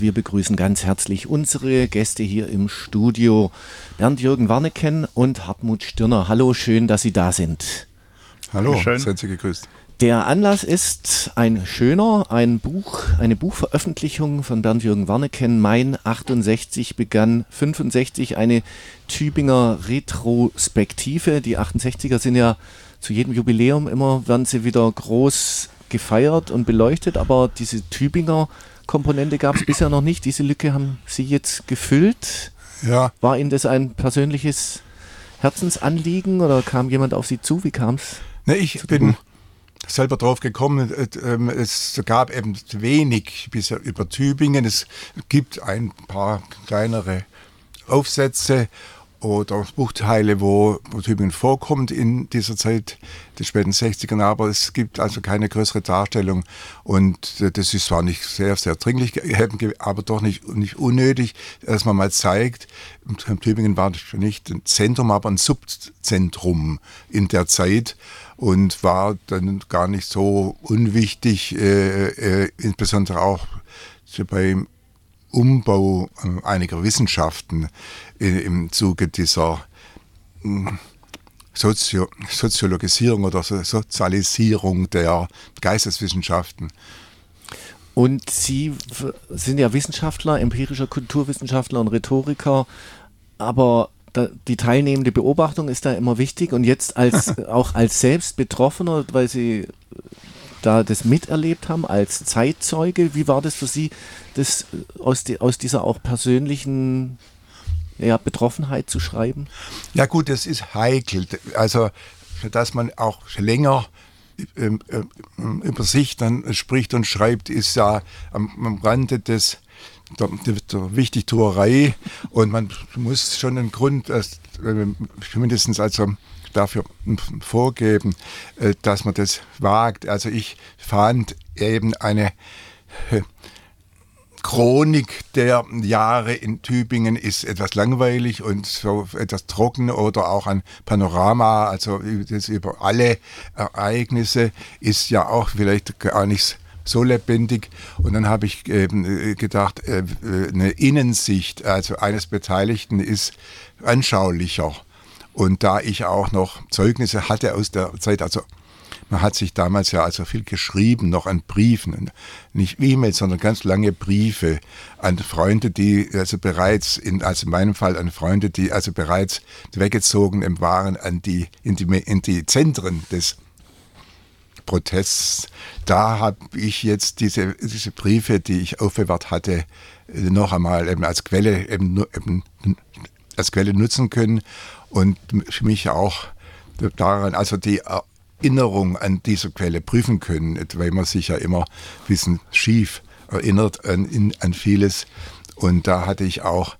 Wir begrüßen ganz herzlich unsere Gäste hier im Studio, Bernd-Jürgen Warneken und Hartmut Stirner. Hallo, schön, dass Sie da sind. Hallo, seien Sie gegrüßt. Der Anlass ist eine Buchveröffentlichung von Bernd-Jürgen Warneken. Mein 68 begann 65, eine Tübinger Retrospektive. Die 68er sind ja zu jedem Jubiläum immer, werden sie wieder groß gefeiert und beleuchtet, aber diese Tübinger Komponente gab es bisher noch nicht. Diese Lücke haben Sie jetzt gefüllt. Ja. War Ihnen das ein persönliches Herzensanliegen oder kam jemand auf Sie zu? Wie kam es? Ne, ich bin selber drauf gekommen. Es gab eben wenig bisher über Tübingen. Es gibt ein paar kleinere Aufsätze oder Buchteile, wo Tübingen vorkommt in dieser Zeit des späten 60ern, aber es gibt also keine größere Darstellung und das ist zwar nicht sehr, sehr dringlich, aber doch nicht unnötig, dass man mal zeigt, Tübingen war nicht ein Zentrum, aber ein Subzentrum in der Zeit und war dann gar nicht so unwichtig, insbesondere auch beim Umbau einiger Wissenschaften im Zuge dieser Soziologisierung oder Sozialisierung der Geisteswissenschaften. Und Sie sind ja Wissenschaftler, empirischer Kulturwissenschaftler und Rhetoriker, aber die teilnehmende Beobachtung ist da immer wichtig und jetzt auch als selbst Betroffener, weil Sie da das miterlebt haben als Zeitzeuge. Wie war das für Sie, das aus dieser auch persönlichen Betroffenheit zu schreiben? Ja gut, das ist heikel. Also, dass man auch länger über sich dann spricht und schreibt, ist ja am Rande der Wichtigtuerei und man muss schon einen Grund, mindestens also dafür vorgeben, dass man das wagt. Also ich fand eben eine Chronik der Jahre in Tübingen ist etwas langweilig und so etwas trocken oder auch ein Panorama, also das über alle Ereignisse ist ja auch vielleicht gar nicht so lebendig. Und dann habe ich gedacht, eine Innensicht, also eines Beteiligten ist anschaulicher. Und da ich auch noch Zeugnisse hatte aus der Zeit, also man hat sich damals ja also viel geschrieben, noch an Briefen, nicht E-Mails, sondern ganz lange Briefe an Freunde, die also bereits, in meinem Fall an Freunde, die also bereits weggezogen waren in die Zentren des Protests. Da habe ich jetzt diese Briefe, die ich aufbewahrt hatte, noch einmal eben als Quelle nutzen können. Und für mich auch daran, also die Erinnerung an diese Quelle prüfen können, weil man sich ja immer ein bisschen schief erinnert an vieles. Und da hatte ich auch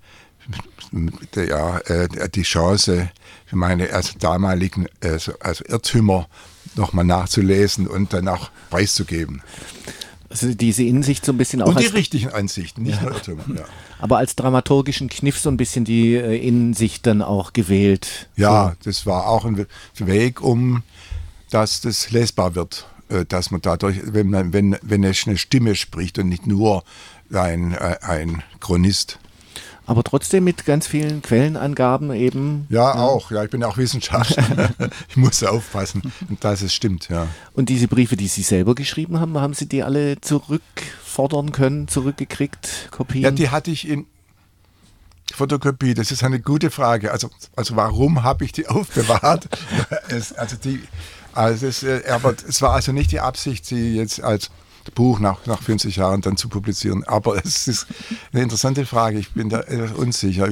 die Chance, für meine damaligen Irrtümer nochmal nachzulesen und dann auch preiszugeben. Also diese Innensicht so ein bisschen auch. Und die richtigen Ansichten, nicht nur Irrtümer. Ja. Aber als dramaturgischen Kniff so ein bisschen die Innensicht dann auch gewählt. Ja, so. Das war auch ein Weg, dass das lesbar wird. Dass man dadurch, wenn eine Stimme spricht und nicht nur ein Chronist. Aber trotzdem mit ganz vielen Quellenangaben eben. Ja, auch. Ja, ich bin ja auch Wissenschaftler. Ich muss aufpassen, dass es stimmt. Ja. Und diese Briefe, die Sie selber geschrieben haben, haben Sie die alle zurückfordern können, zurückgekriegt, Kopien? Ja, die hatte ich in Fotokopie. Das ist eine gute Frage. Also warum habe ich die aufbewahrt? Aber es war also nicht die Absicht, sie jetzt als Buch nach 50 Jahren dann zu publizieren. Aber es ist eine interessante Frage. Ich bin da etwas unsicher.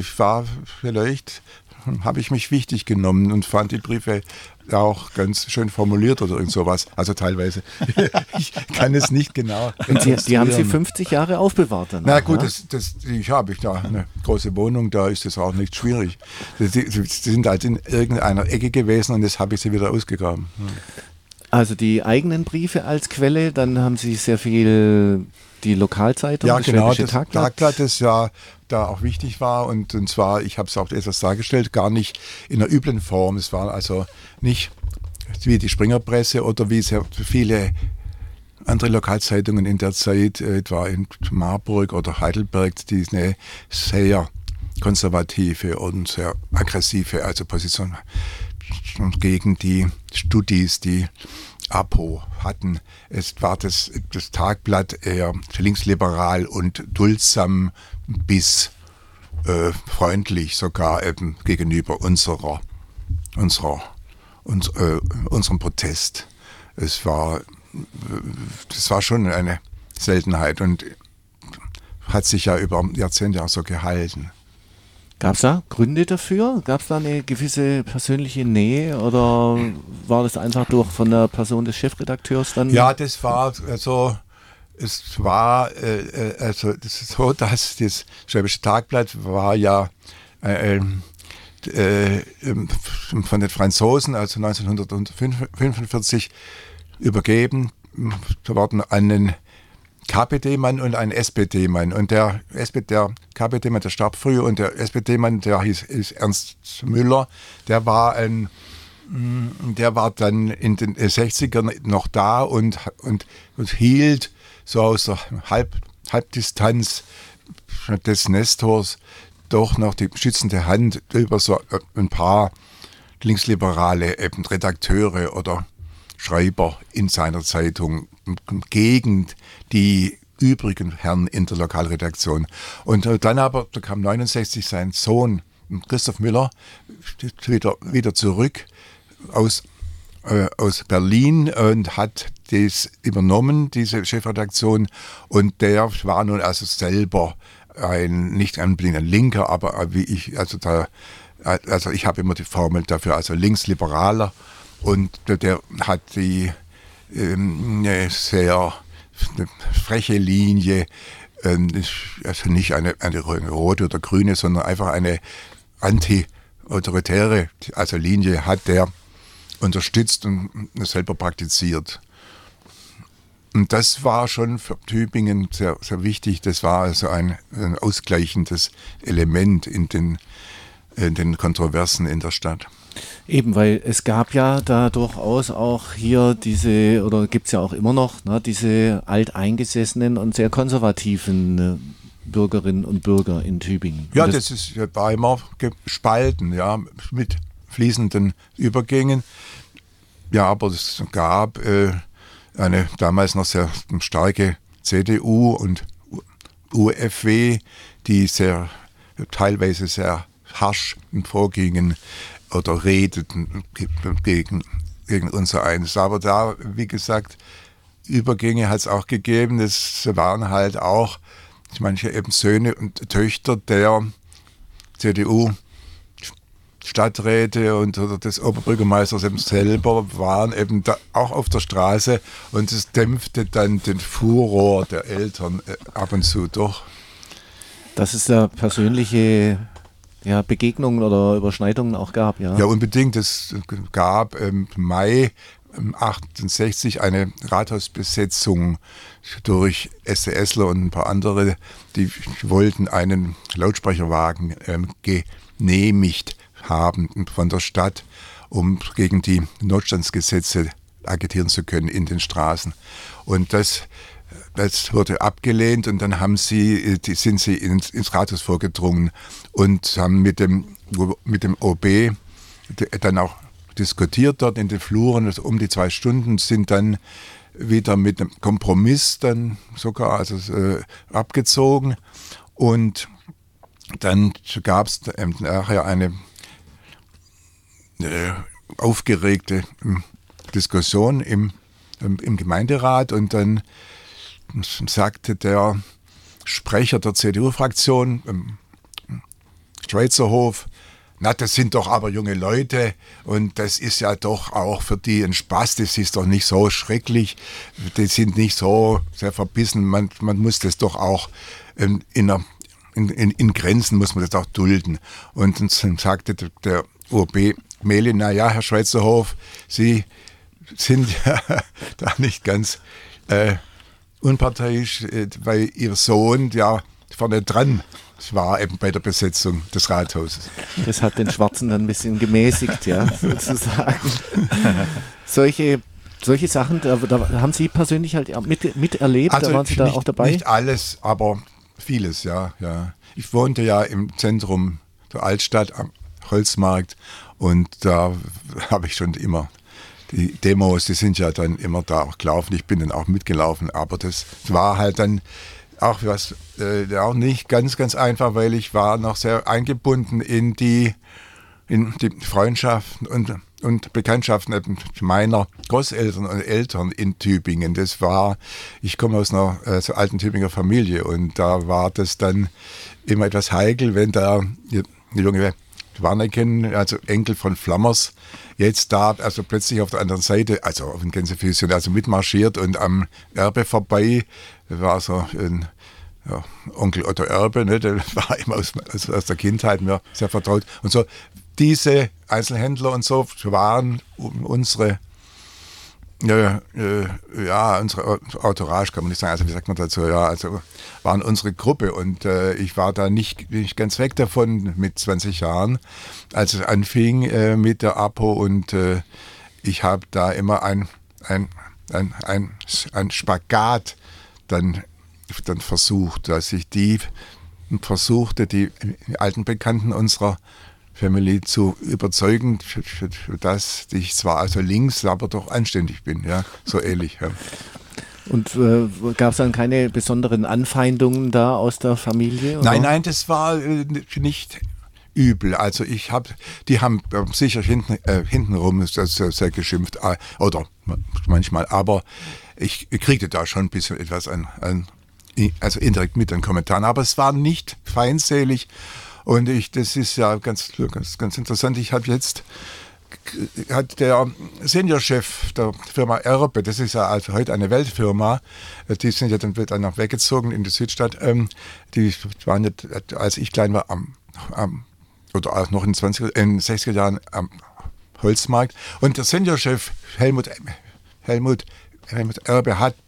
Habe ich mich wichtig genommen und fand die Briefe auch ganz schön formuliert oder irgend sowas. Also teilweise. Ich kann es nicht genau. Und die haben Sie 50 Jahre aufbewahrt dann? Na gut, habe ich da eine große Wohnung, da ist das auch nicht schwierig. Die sind halt in irgendeiner Ecke gewesen und jetzt habe ich sie wieder ausgegraben. Also die eigenen Briefe als Quelle, dann haben Sie sehr viel die Lokalzeitung, ja, das genau, Schwäbische das Tagblatt, das ja da auch wichtig war und zwar, ich habe es auch etwas dargestellt, gar nicht in einer üblen Form. Es war also nicht wie die Springerpresse oder wie sehr viele andere Lokalzeitungen in der Zeit, etwa in Marburg oder Heidelberg, die eine sehr konservative und sehr aggressive Position gegen die Studis, die APO hatten. Es war das Tagblatt eher linksliberal und duldsam bis freundlich sogar eben gegenüber unserem Protest. Das war schon eine Seltenheit und hat sich ja über Jahrzehnte auch so gehalten. Gab es da Gründe dafür? Gab es da eine gewisse persönliche Nähe oder war das einfach von der Person des Chefredakteurs dann? Ja, das war so, es war das ist so, dass das Schwäbische Tagblatt war ja von den Franzosen, also 1945 übergeben worden an einen KPD-Mann und einen SPD-Mann. Und der KPD-Mann, der starb früh, und der SPD-Mann, der hieß Ernst Müller, der war dann in den 60ern noch da und hielt so aus der Halbdistanz des Nestors doch noch die schützende Hand über so ein paar linksliberale Redakteure oder Schreiber in seiner Zeitung gegen die übrigen Herren in der Lokalredaktion. Und dann aber, da kam 69 sein Sohn Christoph Müller wieder zurück aus Berlin und hat das übernommen, diese Chefredaktion, und der war nun also selber nicht unbedingt ein Linker, aber wie ich, ich habe immer die Formel dafür, also linksliberaler, und der hat die eine sehr freche Linie, also nicht eine rote oder grüne, sondern einfach eine anti-autoritäre Linie hat der unterstützt und selber praktiziert. Und das war schon für Tübingen sehr, sehr wichtig. Das war also ein ausgleichendes Element in den Kontroversen in der Stadt. Eben, weil es gab ja da durchaus auch hier oder gibt es ja auch immer noch, diese alteingesessenen und sehr konservativen Bürgerinnen und Bürger in Tübingen. Ja, das war immer gespalten, ja, mit fließenden Übergängen. Ja, aber es gab eine damals noch sehr starke CDU und UFW, die teilweise sehr harsch vorgingen oder redeten gegen unser Eins. Aber da, wie gesagt, Übergänge hat es auch gegeben. Es waren halt auch manche eben Söhne und Töchter der CDU-Stadträte oder des Oberbürgermeisters eben selber waren eben da auch auf der Straße, und es dämpfte dann den Furor der Eltern ab und zu doch. Dass es da persönliche Begegnungen oder Überschneidungen auch gab, ja? Ja, unbedingt. Es gab im Mai 1968 eine Rathausbesetzung durch SESler und ein paar andere, die wollten einen Lautsprecherwagen genehmigt haben von der Stadt, um gegen die Notstandsgesetze agitieren zu können in den Straßen. Und das wurde abgelehnt, und dann sind sie ins Rathaus vorgedrungen und haben mit dem OB dann auch diskutiert dort in den Fluren, also um die 2 Stunden, sind dann wieder mit einem Kompromiss dann sogar abgezogen, und dann gab es nachher eine aufgeregte Diskussion im Gemeinderat, und dann sagte der Sprecher der CDU-Fraktion, Schweizerhof, na, das sind doch aber junge Leute, und das ist ja doch auch für die ein Spaß, das ist doch nicht so schrecklich, die sind nicht so sehr verbissen, man muss das doch auch in Grenzen muss man das auch dulden. Und dann sagte der OB Mehlin, na ja, Herr Schweizerhof, Sie sind ja da nicht ganz unparteiisch, weil Ihr Sohn ja vorne dran war eben bei der Besetzung des Rathauses. Das hat den Schwarzen dann ein bisschen gemäßigt, ja, sozusagen. Solche solche Sachen, da haben Sie persönlich halt miterlebt, Also da waren Sie da auch dabei? Nicht alles, aber vieles, ja. Ich wohnte ja im Zentrum der Altstadt am Holzmarkt und da habe ich schon immer die Demos, die sind ja dann immer da auch gelaufen. Ich bin dann auch mitgelaufen, aber das war halt dann auch was, auch nicht ganz, ganz einfach, weil ich war noch sehr eingebunden in die Freundschaften und Bekanntschaften meiner Großeltern und Eltern in Tübingen. Ich komme aus einer so alten Tübinger Familie und da war das dann immer etwas heikel, wenn da die junge Warneken, also Enkel von Flammers, jetzt da, also plötzlich auf der anderen Seite, also auf den Gänsefüßchen, also mitmarschiert und am Erbe vorbei, war so ein Onkel Otto Erbe, ne, der war immer aus der Kindheit mir sehr vertraut. Und so diese Einzelhändler und so waren unsere unsere Entourage, kann man nicht sagen, also wie sagt man dazu, also waren unsere Gruppe und ich war da nicht ganz weg davon mit 20 Jahren, als es anfing mit der APO und ich habe da immer ein Spagat dann versucht, dass ich die alten Bekannten unserer Family zu überzeugen, dass ich zwar also links, aber doch anständig bin, ja, so ähnlich. Ja. Und gab es dann keine besonderen Anfeindungen da aus der Familie? Oder? Nein, das war nicht übel. Also die haben sicher hintenrum sehr geschimpft, oder manchmal, aber ich kriegte da schon ein bisschen etwas also indirekt mit an Kommentaren, aber es war nicht feindselig. Und das ist ja ganz interessant. Hat der Seniorchef der Firma Erbe, das ist ja also heute eine Weltfirma, die sind ja dann noch weggezogen in die Südstadt. Die waren ja, als ich klein war, oder auch noch in den 60er Jahren am Holzmarkt. Und der Seniorchef Helmut Erbe hat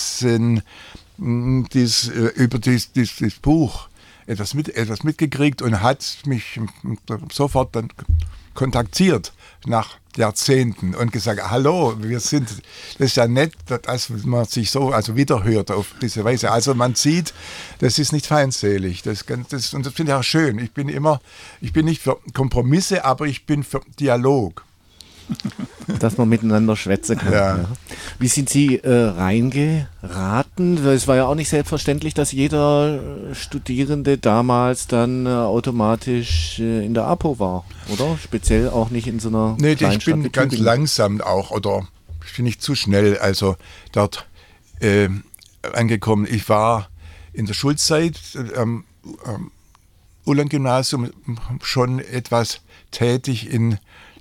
über dieses Buch etwas mitgekriegt und hat mich sofort dann kontaktiert nach Jahrzehnten und gesagt, hallo, das ist ja nett, dass man sich so wiederhört auf diese Weise. Also man sieht, das ist nicht feindselig. Und das finde ich auch schön. Ich bin nicht für Kompromisse, aber ich bin für Dialog. Dass man miteinander schwätzen kann. Ja. Wie sind Sie reingeraten? Es war ja auch nicht selbstverständlich, dass jeder Studierende damals dann automatisch in der APO war, oder? Speziell auch nicht in so einer kleinen ich bin ganz langsam auch, oder ich bin nicht zu schnell, also dort angekommen. Ich war in der Schulzeit am Ullern-Gymnasium schon etwas tätig in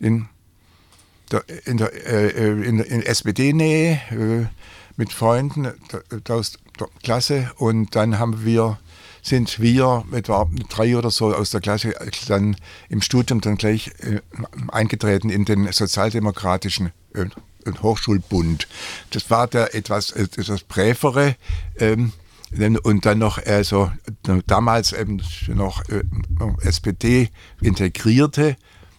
SPD-Nähe mit Freunden aus der Klasse und dann sind wir etwa 3 oder so aus der Klasse dann im Studium dann gleich eingetreten in den Sozialdemokratischen Hochschulbund. Das war der etwas brävere und dann noch damals noch SPD integrierte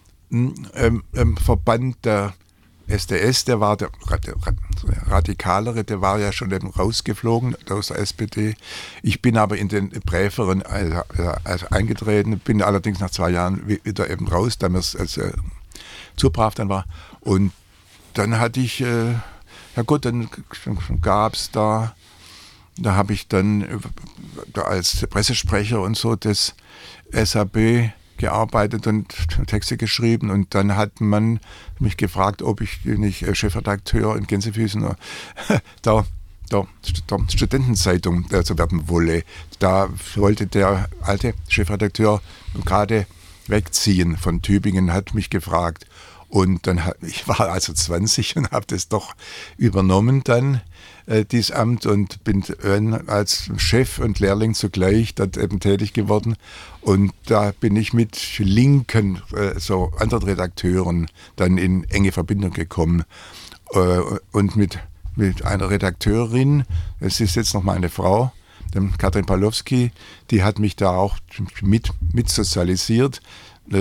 Verband der SDS, der war der Radikalere, der war ja schon eben rausgeflogen aus der SPD. Ich bin aber in den Präferen eingetreten, bin allerdings nach 2 Jahren wieder eben raus, da mir es zu brav dann war. Und dann hatte ich, dann gab es da habe ich dann als Pressesprecher und so des SAB gearbeitet und Texte geschrieben und dann hat man mich gefragt, ob ich nicht Chefredakteur in Gänsefüßen der Studentenzeitung werden wolle. Da wollte der alte Chefredakteur gerade wegziehen von Tübingen, hat mich gefragt und dann ich war also 20 und habe das doch übernommen dann dieses Amt und bin als Chef und Lehrling zugleich dort eben tätig geworden. Und da bin ich mit linken, so anderen Redakteuren dann in enge Verbindung gekommen. Und mit einer Redakteurin, es ist jetzt noch meine Frau, dem Katrin Pawlowski, die hat mich da auch mit sozialisiert,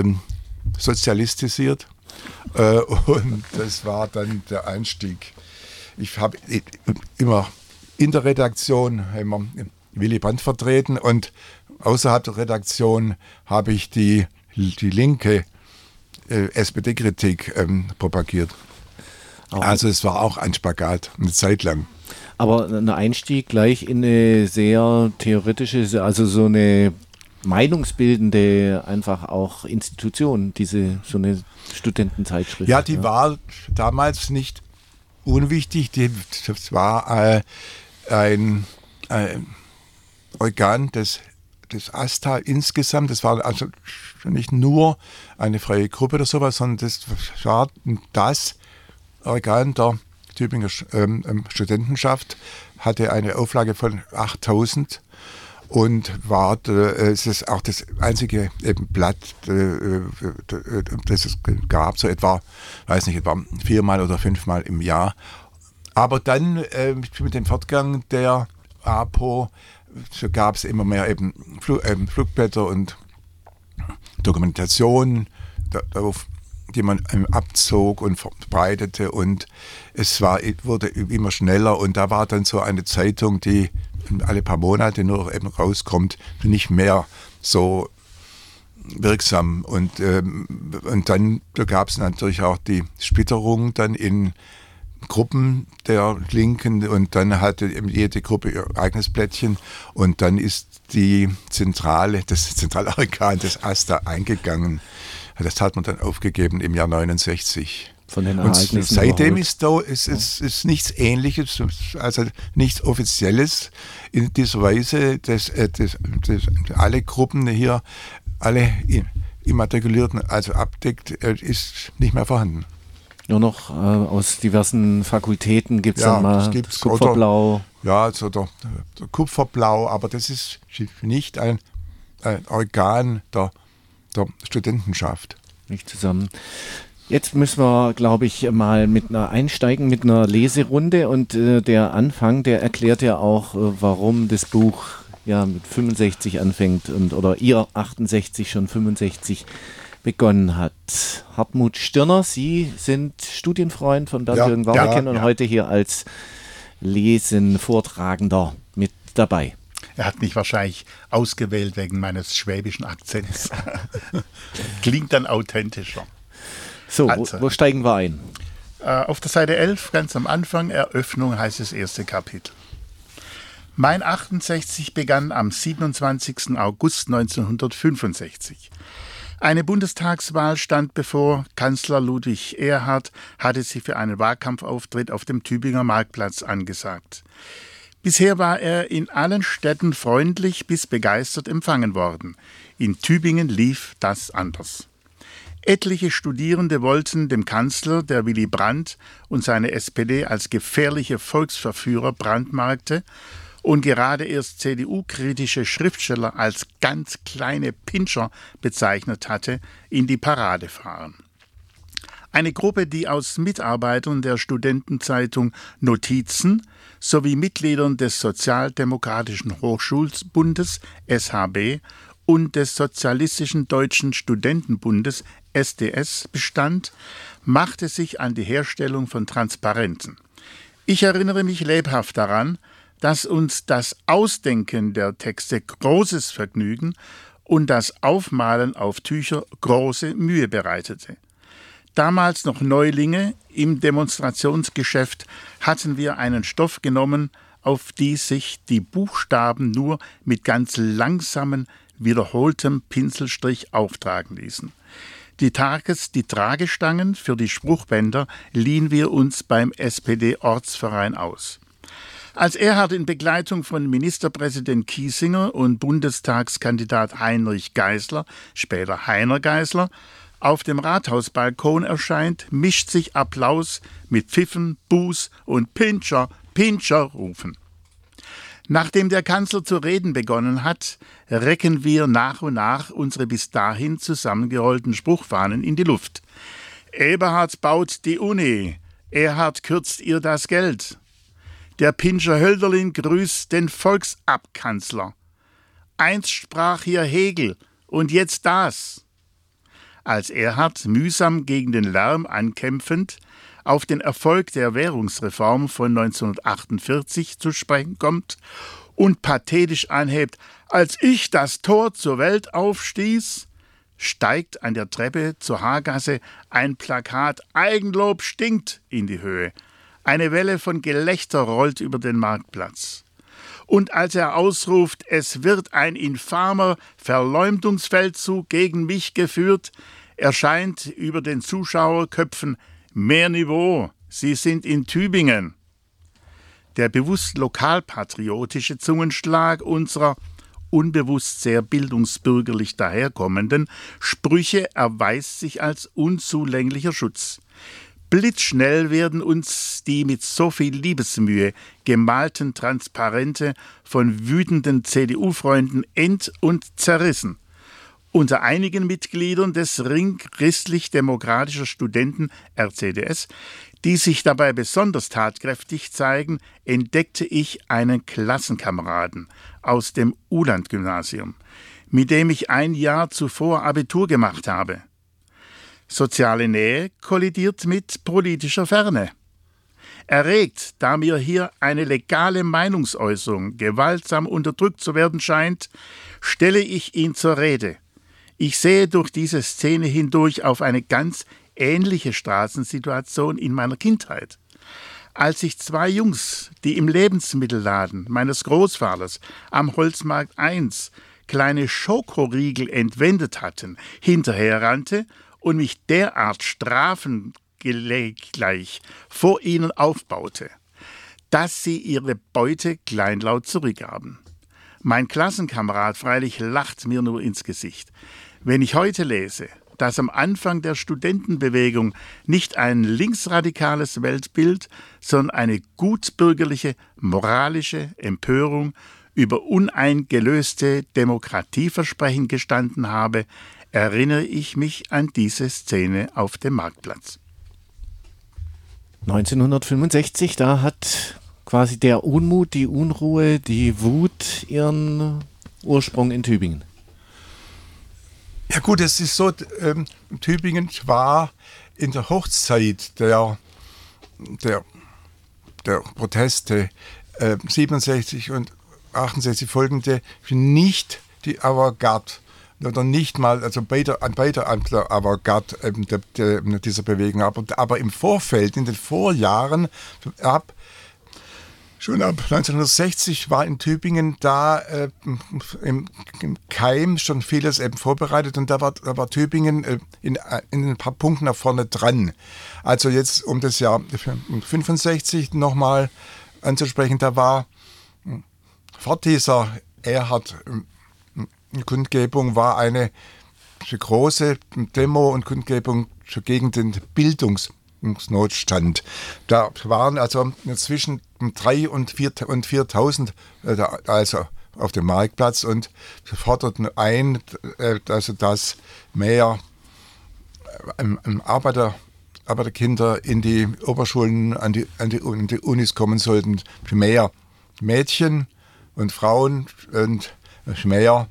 sozialistisiert. Und das war dann der Einstieg ich habe immer in der Redaktion immer Willy Brandt vertreten und außerhalb der Redaktion habe ich die linke SPD-Kritik propagiert. Also es war auch ein Spagat, eine Zeit lang. Aber ein Einstieg gleich in eine sehr theoretische, also so eine meinungsbildende einfach auch Institution, so eine Studentenzeitschrift. Ja, die war damals nicht unwichtig. Das war ein Organ des AStA insgesamt. Das war also nicht nur eine freie Gruppe oder sowas, sondern das war das Organ der Tübinger Studentenschaft, hatte eine Auflage von 8000 und es ist auch das einzige Blatt, das es gab, so etwa 4-mal oder 5-mal im Jahr. Aber dann mit dem Fortgang der APO so gab es immer mehr Flugblätter und Dokumentation darauf, die man abzog und verbreitete, und es wurde immer schneller, und da war dann so eine Zeitung, die alle paar Monate nur eben rauskommt, nicht mehr so wirksam, und dann gab es natürlich auch die Splitterung dann in Gruppen der Linken, und dann hatte eben jede Gruppe ihr eigenes Blättchen, und dann ist das zentrale Organ des AStA eingegangen. Das hat man dann aufgegeben im Jahr 69. Von den Ereignissen und seitdem ist nichts Ähnliches, also nichts Offizielles in dieser Weise, dass alle Gruppen hier, alle Immatrikulierten also abdeckt, ist nicht mehr vorhanden. Nur noch aus diversen Fakultäten gibt es dann mal das Kupferblau. So der Kupferblau, aber das ist nicht ein Organ der Studentenschaft. Nicht zusammen. Jetzt müssen wir, glaube ich, mal einsteigen mit einer Leserunde, und der Anfang, der erklärt ja auch, warum das Buch ja mit 65 anfängt oder ihr 68 schon 65 begonnen hat. Hartmut Stirner, Sie sind Studienfreund von Bernd-Jürgen Warneken und heute hier als Lesenvortragender mit dabei. Er hat mich wahrscheinlich ausgewählt wegen meines schwäbischen Akzents. Klingt dann authentischer. So, also, wo steigen wir ein? Auf der Seite 11, ganz am Anfang, Eröffnung heißt das erste Kapitel. Mein 68 begann am 27. August 1965. Eine Bundestagswahl stand bevor. Kanzler Ludwig Erhard hatte sie für einen Wahlkampfauftritt auf dem Tübinger Marktplatz angesagt. Bisher war er in allen Städten freundlich bis begeistert empfangen worden. In Tübingen lief das anders. Etliche Studierende wollten dem Kanzler, der Willy Brandt und seine SPD als gefährliche Volksverführer brandmarkte und gerade erst CDU-kritische Schriftsteller als ganz kleine Pinscher bezeichnet hatte, in die Parade fahren. Eine Gruppe, die aus Mitarbeitern der Studentenzeitung Notizen sowie Mitgliedern des Sozialdemokratischen Hochschulbundes SHB und des Sozialistischen Deutschen Studentenbundes SDS bestand, machte sich an die Herstellung von Transparenten. Ich erinnere mich lebhaft daran, dass uns das Ausdenken der Texte großes Vergnügen und das Aufmalen auf Tücher große Mühe bereitete. Damals noch Neulinge im Demonstrationsgeschäft hatten wir einen Stoff genommen, auf die sich die Buchstaben nur mit ganz langsamem, wiederholtem Pinselstrich auftragen ließen. Die Tragestangen für die Spruchbänder liehen wir uns beim SPD-Ortsverein aus. Als Erhard in Begleitung von Ministerpräsident Kiesinger und Bundestagskandidat Heinrich Geisler, später Heiner Geisler, auf dem Rathausbalkon erscheint, mischt sich Applaus mit Pfiffen, Buß und Pinscher, Pinscher-Rufen. Nachdem der Kanzler zu reden begonnen hat, recken wir nach und nach unsere bis dahin zusammengerollten Spruchfahnen in die Luft. Eberhard baut die Uni, Erhard kürzt ihr das Geld. Der Pinscher Hölderlin grüßt den Volksabkanzler. Einst sprach hier Hegel und jetzt das. Als Erhard mühsam gegen den Lärm ankämpfend auf den Erfolg der Währungsreform von 1948 zu sprechen kommt und pathetisch anhebt, als ich das Tor zur Welt aufstieß, steigt an der Treppe zur Haargasse ein Plakat »Eigenlob stinkt« in die Höhe. Eine Welle von Gelächter rollt über den Marktplatz. Und als er ausruft, es wird ein infamer Verleumdungsfeldzug gegen mich geführt, erscheint über den Zuschauerköpfen mehr Niveau. Sie sind in Tübingen. Der bewusst lokalpatriotische Zungenschlag unserer unbewusst sehr bildungsbürgerlich daherkommenden Sprüche erweist sich als unzulänglicher Schutz. Blitzschnell werden uns die mit so viel Liebesmühe gemalten Transparente von wütenden CDU-Freunden und zerrissen. Unter einigen Mitgliedern des Ring christlich-demokratischer Studenten RCDS, die sich dabei besonders tatkräftig zeigen, entdeckte ich einen Klassenkameraden aus dem Uhland-Gymnasium, mit dem ich ein Jahr zuvor Abitur gemacht habe. Soziale Nähe kollidiert mit politischer Ferne. Erregt, da mir hier eine legale Meinungsäußerung gewaltsam unterdrückt zu werden scheint, stelle ich ihn zur Rede. Ich sehe durch diese Szene hindurch auf eine ganz ähnliche Straßensituation in meiner Kindheit. Als sich zwei Jungs, die im Lebensmittelladen meines Großvaters am Holzmarkt 1 kleine Schokoriegel entwendet hatten, hinterherrannte und mich derart strafengleich vor ihnen aufbaute, dass sie ihre Beute kleinlaut zurückgaben. Mein Klassenkamerad freilich lacht mir nur ins Gesicht. Wenn ich heute lese, dass am Anfang der Studentenbewegung nicht ein linksradikales Weltbild, sondern eine gutbürgerliche, moralische Empörung über uneingelöste Demokratieversprechen gestanden habe, erinnere ich mich an diese Szene auf dem Marktplatz. 1965, da hat quasi der Unmut, die Unruhe, die Wut ihren Ursprung in Tübingen. Ja gut, es ist so, Tübingen war in der Hochzeit der Proteste 67 und 68 folgende nicht die Avantgarde oder nicht mal, also bei der Avantgarde dieser Bewegung, aber im Vorfeld, in den Vorjahren, schon ab 1960 war in Tübingen da im Keim schon vieles eben vorbereitet und da war Tübingen in ein paar Punkten nach vorne dran. Also jetzt um das Jahr 65 nochmal anzusprechen, da war vor dieser Erhard-Kundgebung war eine große Demo und Kundgebung gegen den Bildungsnotstand. Da waren also zwischen 3.000 und 4.000 also auf dem Marktplatz und forderten ein, also dass mehr Arbeiterkinder in die Oberschulen, an die Unis kommen sollten, für mehr Mädchen und Frauen und mehr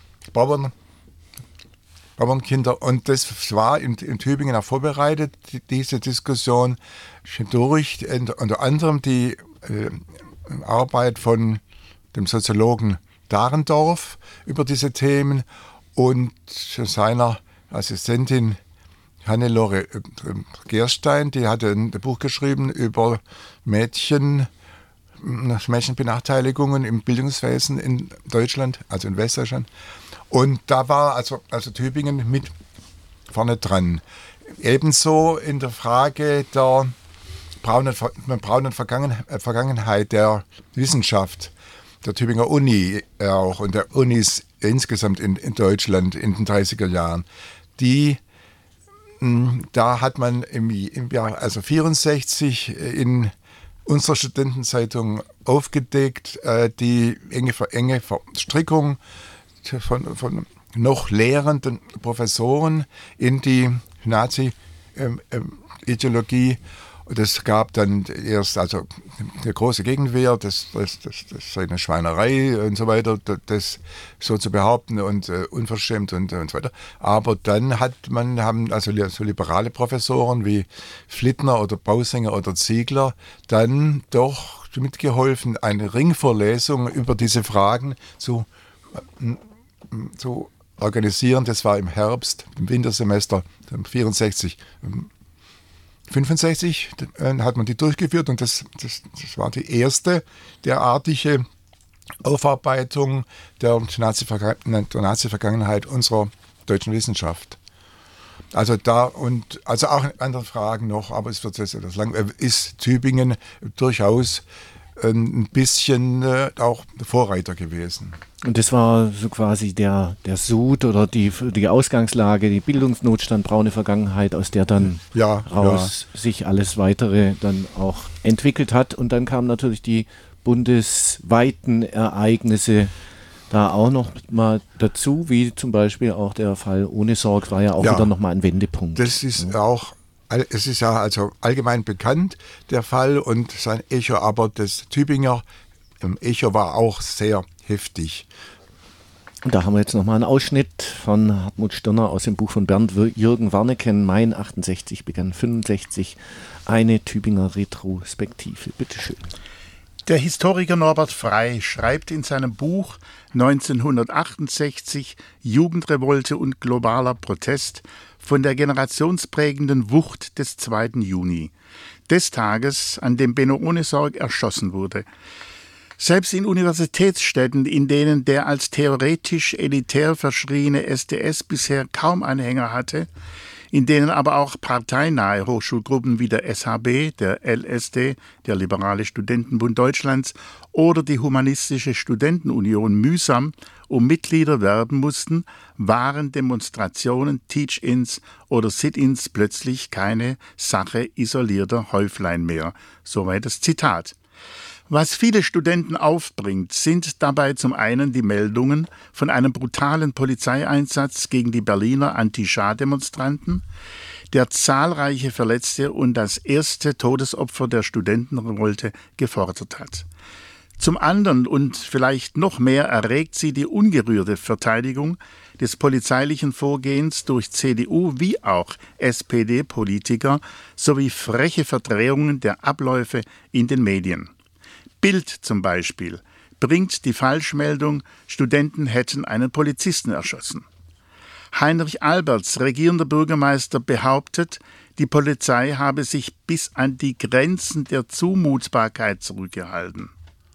Bauernkinder. Und das war in Tübingen auch vorbereitet, diese Diskussion durch unter anderem die Arbeit von dem Soziologen Dahrendorf über diese Themen und seiner Assistentin Hannelore Gerstein, die hatte ein Buch geschrieben über Mädchenbenachteiligungen im Bildungswesen in Deutschland, also in Westdeutschland. Und da war also Tübingen mit vorne dran. Ebenso in der Frage der braunen Vergangenheit der Wissenschaft, der Tübinger Uni auch und der Unis insgesamt in Deutschland in den 30er Jahren. Da hat man im Jahr 64 in unserer Studentenzeitung aufgedeckt, die enge Verstrickung von noch lehrenden Professoren in die Nazi-Ideologie Und das gab dann erst, also der große Gegenwehr, das sei eine Schweinerei und so weiter, das so zu behaupten und unverschämt und so weiter. Aber dann haben also so liberale Professoren wie Flittner oder Bausinger oder Ziegler dann doch mitgeholfen, eine Ringvorlesung über diese Fragen zu organisieren. Das war im Herbst, im Wintersemester 64, 65 hat man die durchgeführt und das war die erste derartige Aufarbeitung der Nazi-Vergangenheit unserer deutschen Wissenschaft. Also auch andere Fragen noch, aber es wird etwas lang. Ist Tübingen durchaus ein bisschen auch Vorreiter gewesen. Und das war so quasi der Sud oder die Ausgangslage, die Bildungsnotstand, braune Vergangenheit, aus der dann sich alles Weitere dann auch entwickelt hat. Und dann kamen natürlich die bundesweiten Ereignisse da auch noch mal dazu, wie zum Beispiel auch der Fall Ohnesorg war ja auch wieder nochmal ein Wendepunkt. Das ist auch, es ist ja also allgemein bekannt, der Fall und sein Echo, aber das Tübinger Echo war auch sehr heftig. Und da haben wir jetzt nochmal einen Ausschnitt von Hartmut Stirner aus dem Buch von Bernd Jürgen Warneken, Mai 68 begann 65, eine Tübinger Retrospektive. Bitteschön. Der Historiker Norbert Frey schreibt in seinem Buch 1968 Jugendrevolte und globaler Protest von der generationsprägenden Wucht des 2. Juni, des Tages, an dem Benno Ohnesorg erschossen wurde. Selbst in Universitätsstädten, in denen der als theoretisch elitär verschriene SDS bisher kaum Anhänger hatte, in denen aber auch parteinahe Hochschulgruppen wie der SHB, der LSD, der Liberale Studentenbund Deutschlands oder die Humanistische Studentenunion mühsam um Mitglieder werben mussten, waren Demonstrationen, Teach-ins oder Sit-ins plötzlich keine Sache isolierter Häuflein mehr. Soweit das Zitat. Was viele Studenten aufbringt, sind dabei zum einen die Meldungen von einem brutalen Polizeieinsatz gegen die Berliner Anti-Schah-Demonstranten, der zahlreiche Verletzte und das erste Todesopfer der Studentenrevolte gefordert hat. Zum anderen und vielleicht noch mehr erregt sie die ungerührte Verteidigung des polizeilichen Vorgehens durch CDU- wie auch SPD-Politiker sowie freche Verdrehungen der Abläufe in den Medien. Bild zum Beispiel bringt die Falschmeldung, Studenten hätten einen Polizisten erschossen. Heinrich Alberts, regierender Bürgermeister, behauptet, die Polizei habe sich bis an die Grenzen der Zumutbarkeit zurückgehalten.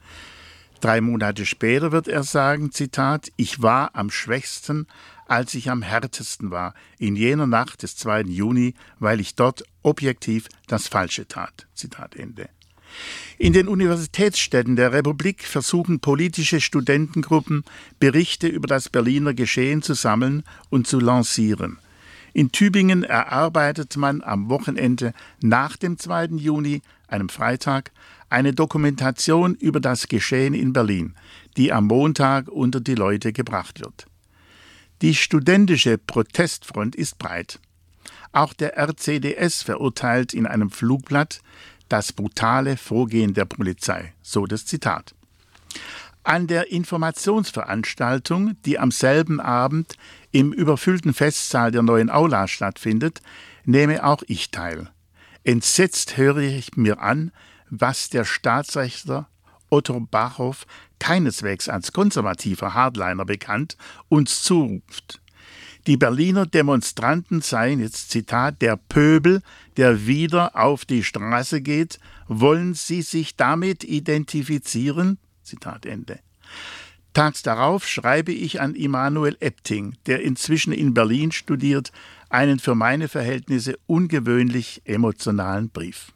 3 Monate später wird er sagen, Zitat, ich war am schwächsten, als ich am härtesten war, in jener Nacht des 2. Juni, weil ich dort objektiv das Falsche tat. Zitat Ende. In den Universitätsstädten der Republik versuchen politische Studentengruppen, Berichte über das Berliner Geschehen zu sammeln und zu lancieren. In Tübingen erarbeitet man am Wochenende nach dem 2. Juni, einem Freitag, eine Dokumentation über das Geschehen in Berlin, die am Montag unter die Leute gebracht wird. Die studentische Protestfront ist breit. Auch der RCDS verurteilt in einem Flugblatt das brutale Vorgehen der Polizei, so das Zitat. An der Informationsveranstaltung, die am selben Abend im überfüllten Festsaal der Neuen Aula stattfindet, nehme auch ich teil. Entsetzt höre ich mir an, was der Staatsrechtler Otto Bachhoff, keineswegs als konservativer Hardliner bekannt, uns zuruft. Die Berliner Demonstranten seien, jetzt Zitat, der Pöbel, der wieder auf die Straße geht. Wollen Sie sich damit identifizieren? Zitat Ende. Tags darauf schreibe ich an Immanuel Epting, der inzwischen in Berlin studiert, einen für meine Verhältnisse ungewöhnlich emotionalen Brief.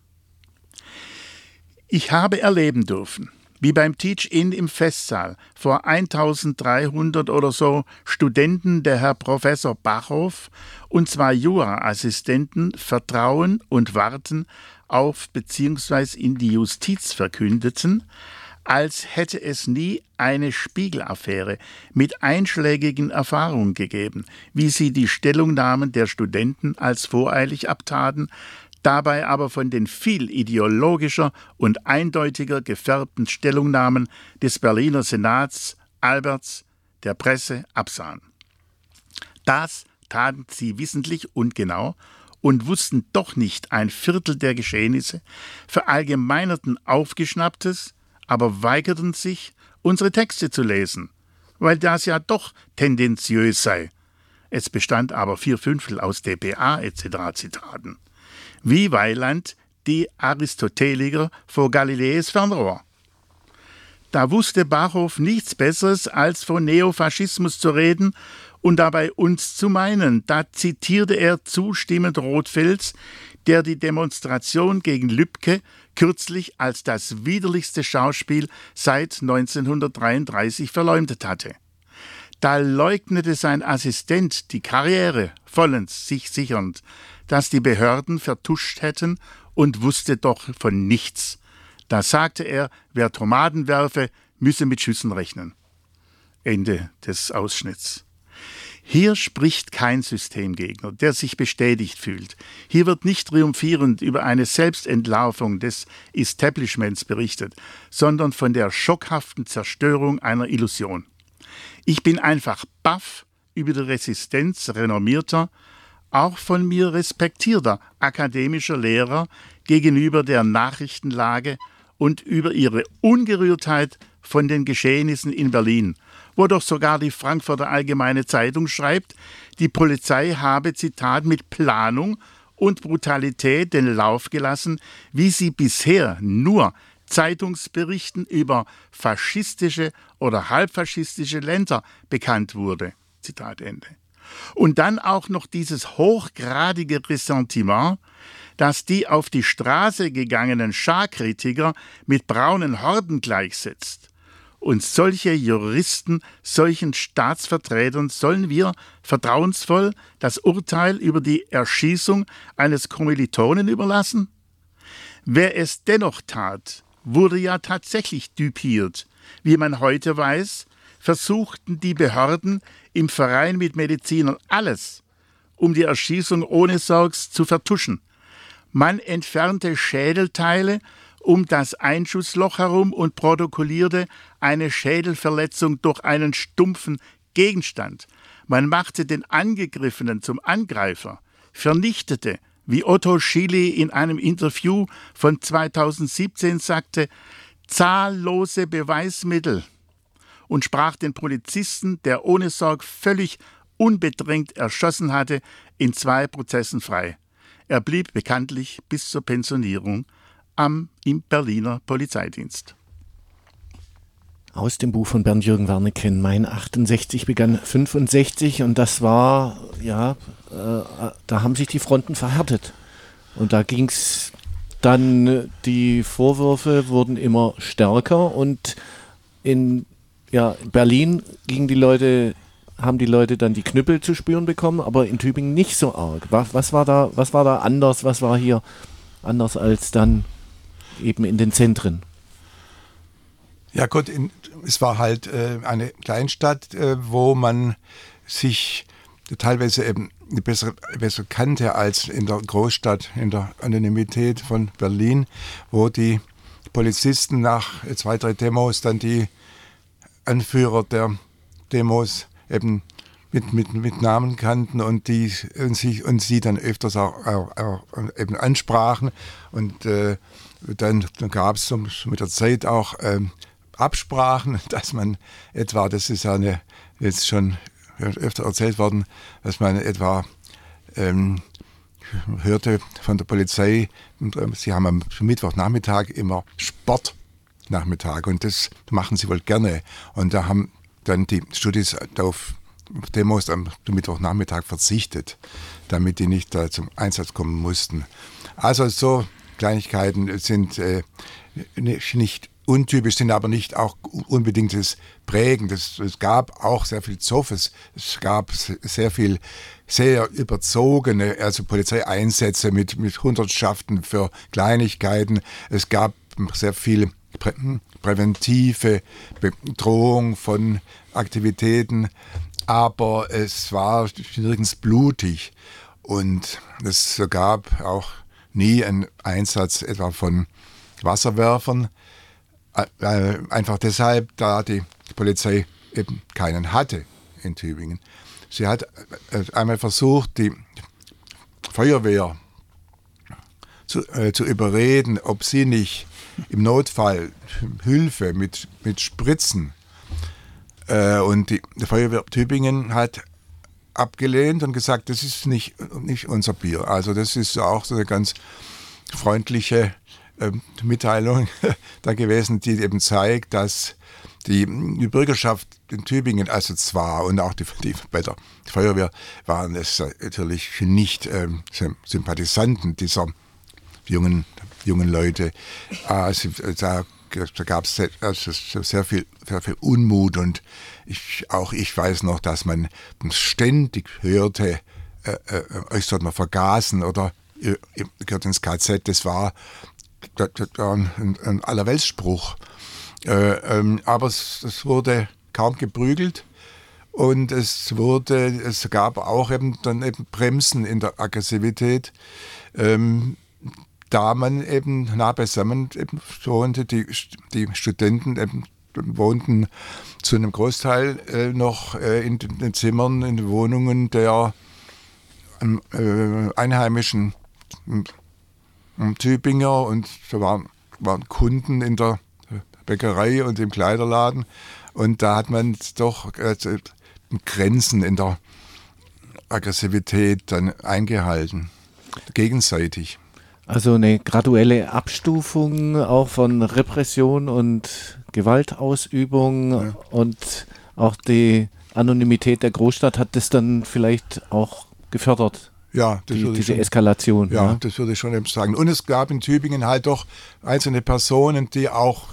Ich habe erleben dürfen, wie beim Teach-In im Festsaal vor 1300 oder so Studenten der Herr Professor Bachhoff und 2 Jura-Assistenten Vertrauen und Warten auf bzw. in die Justiz verkündeten, als hätte es nie eine Spiegel-Affäre mit einschlägigen Erfahrungen gegeben, wie sie die Stellungnahmen der Studenten als voreilig abtaten, dabei aber von den viel ideologischer und eindeutiger gefärbten Stellungnahmen des Berliner Senats, Alberts, der Presse absahen. Das taten sie wissentlich und genau und wussten doch nicht ein Viertel der Geschehnisse, verallgemeinerten Aufgeschnapptes, aber weigerten sich, unsere Texte zu lesen, weil das ja doch tendenziös sei. Es bestand aber 4/5 aus dpa etc. Zitaten. Wie Weiland die Aristoteliker vor Galiläis Fernrohr. Da wusste Bachow nichts Besseres, als von Neofaschismus zu reden und dabei uns zu meinen. Da zitierte er zustimmend Rothfels, der die Demonstration gegen Lübke kürzlich als das widerlichste Schauspiel seit 1933 verleumdet hatte. Da leugnete sein Assistent die Karriere vollends sich sichernd, dass die Behörden vertuscht hätten und wusste doch von nichts. Da sagte er, wer Tomaten werfe, müsse mit Schüssen rechnen. Ende des Ausschnitts. Hier spricht kein Systemgegner, der sich bestätigt fühlt. Hier wird nicht triumphierend über eine Selbstentlarvung des Establishments berichtet, sondern von der schockhaften Zerstörung einer Illusion. Ich bin einfach baff über die Resistenz renommierter, auch von mir respektierter akademischer Lehrer gegenüber der Nachrichtenlage und über ihre Ungerührtheit von den Geschehnissen in Berlin, wo doch sogar die Frankfurter Allgemeine Zeitung schreibt, die Polizei habe, Zitat, mit Planung und Brutalität den Lauf gelassen, wie sie bisher nur Zeitungsberichten über faschistische oder halbfaschistische Länder bekannt wurde. Zitat Ende. Und dann auch noch dieses hochgradige Ressentiment, das die auf die Straße gegangenen Scharkritiker mit braunen Horden gleichsetzt. Und solche Juristen, solchen Staatsvertretern sollen wir vertrauensvoll das Urteil über die Erschießung eines Kommilitonen überlassen? Wer es dennoch tat, wurde ja tatsächlich düpiert. Wie man heute weiß, versuchten die Behörden im Verein mit Medizinern alles, um die Erschießung ohne Sorgs zu vertuschen. Man entfernte Schädelteile um das Einschussloch herum und protokollierte eine Schädelverletzung durch einen stumpfen Gegenstand. Man machte den Angegriffenen zum Angreifer, vernichtete, wie Otto Schily in einem Interview von 2017 sagte, zahllose Beweismittel und sprach den Polizisten, der ohne Sorg völlig unbedrängt erschossen hatte, in 2 Prozessen frei. Er blieb bekanntlich bis zur Pensionierung im Berliner Polizeidienst. Aus dem Buch von Bernd-Jürgen Wernicke, Mein 68 begann 65 und das war, da haben sich die Fronten verhärtet. Und da ging es dann, die Vorwürfe wurden immer stärker und in Berlin haben die Leute dann die Knüppel zu spüren bekommen, aber in Tübingen nicht so arg. Was war da anders? Was war hier anders als dann eben in den Zentren? Ja gut, es war halt eine Kleinstadt, wo man sich teilweise eben besser kannte als in der Großstadt, in der Anonymität von Berlin, wo die Polizisten nach 2, 3 Demos dann die Anführer der Demos eben mit Namen kannten und sie dann öfters auch eben ansprachen. Und dann gab es mit der Zeit auch Absprachen, dass man etwa, das ist jetzt schon öfter erzählt worden, dass man etwa hörte von der Polizei, sie haben am Mittwochnachmittag immer Sportnachmittag und das machen sie wohl gerne. Und da haben dann die Studis auf Demos am Mittwochnachmittag verzichtet, damit die nicht da zum Einsatz kommen mussten. Also so Kleinigkeiten sind nicht untypisch, sind aber nicht auch unbedingtes Prägen. Es gab auch sehr viel Zoff, es gab sehr viel, sehr überzogene, also Polizeieinsätze mit Hundertschaften für Kleinigkeiten. Es gab sehr viel präventive Bedrohung von Aktivitäten, aber es war nirgends blutig. Und es gab auch nie einen Einsatz etwa von Wasserwerfern. Einfach deshalb, da die Polizei eben keinen hatte in Tübingen. Sie hat einmal versucht, die Feuerwehr zu überreden, ob sie nicht im Notfall Hilfe mit Spritzen. Und die Feuerwehr Tübingen hat abgelehnt und gesagt, das ist nicht unser Bier. Also das ist auch so eine ganz freundliche Mitteilung da gewesen, die eben zeigt, dass die Bürgerschaft in Tübingen, also zwar und auch die bei der Feuerwehr, waren es natürlich nicht Sympathisanten dieser jungen Leute. Da gab es sehr viel Unmut und ich weiß noch, dass man ständig hörte, euch sollte man vergasen oder ihr gehört ins KZ. Das war ein Allerweltsspruch. Aber es wurde kaum geprügelt und es gab auch eben Bremsen in der Aggressivität, da man eben nah beisammen eben wohnte. Die Studenten wohnten zu einem Großteil noch in den Zimmern, in den Wohnungen der einheimischen Tübinger und da waren Kunden in der Bäckerei und im Kleiderladen und da hat man doch Grenzen in der Aggressivität dann eingehalten, gegenseitig. Also eine graduelle Abstufung auch von Repression und Gewaltausübung und auch die Anonymität der Großstadt hat das dann vielleicht auch gefördert. Ja, diese Eskalation. Ja, das würde ich schon eben sagen. Und es gab in Tübingen halt doch einzelne Personen, die auch